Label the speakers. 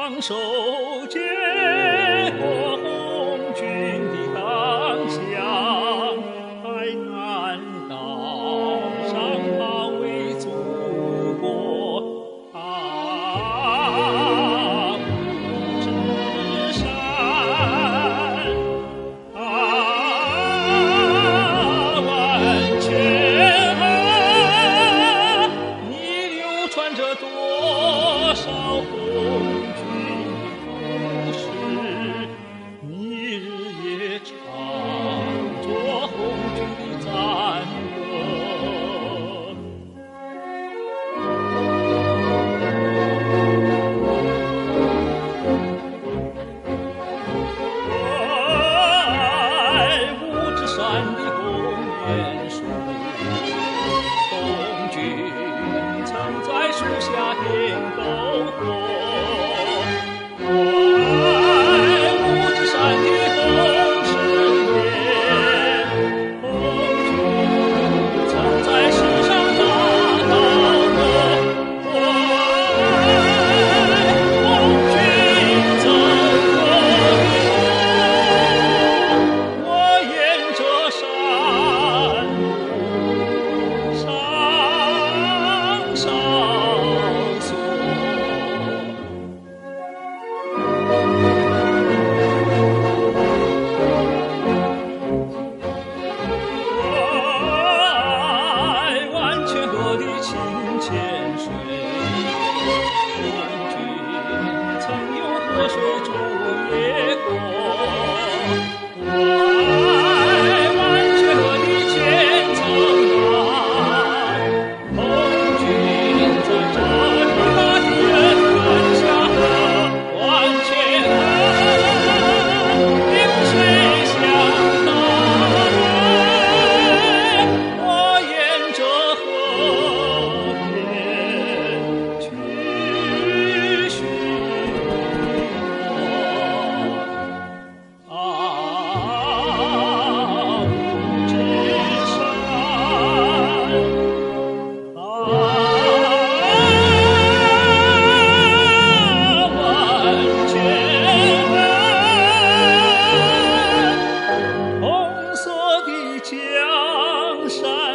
Speaker 1: 双手接过红军的钢枪，海南岛上保卫祖国，啊，五指山，啊，万千河，你流传着多少红军的故事，你日夜唱着红军的赞歌。五指山的红莲树，红军曾在树下点篝火。五指山的红石莲，红军曾在石上打到过。红军走过我沿着山路上上索。万千河的清浅水，红军曾用河水煮野火。万千河的千层浪，红军在这里把敌人赶下河。万千河流水向南，我沿着河边去寻我。五指山，万千河，红色的江山。